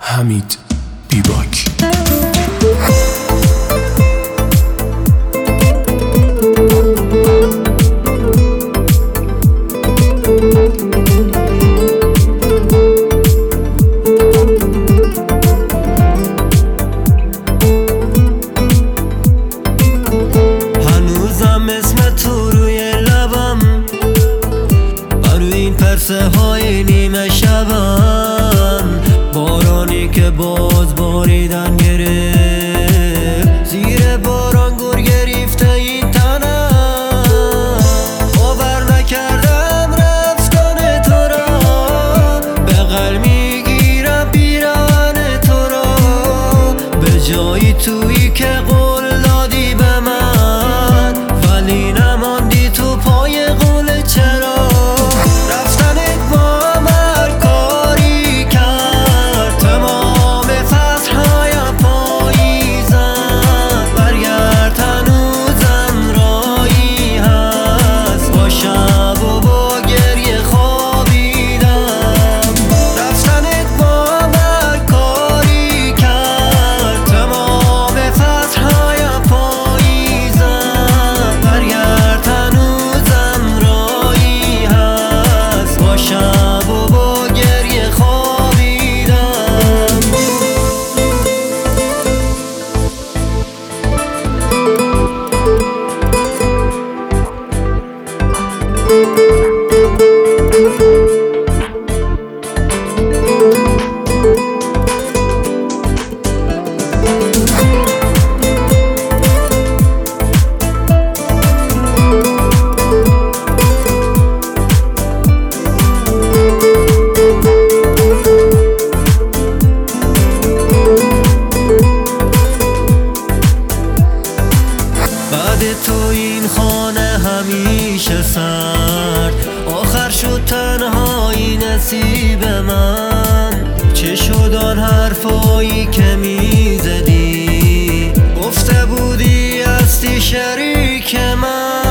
حمید بیباک. هنوزم اسم تو روی لبم، روی این پرسه های نیمه شبم. بارانی که باز باریدن گرفت، زیر باران گر گرفته این تنم. باور نکردم رفتن تو را، بغل میگیرم پیراهن تو را. به جایی تویی که قول دادی به من، ولی نماندی تو پای قول. چرا تو این خانه همیشه سرد، آخر شد تنهایی نصیب من. چه شد آن حرفایی که میزدی، گفته بودی هستی شریک من.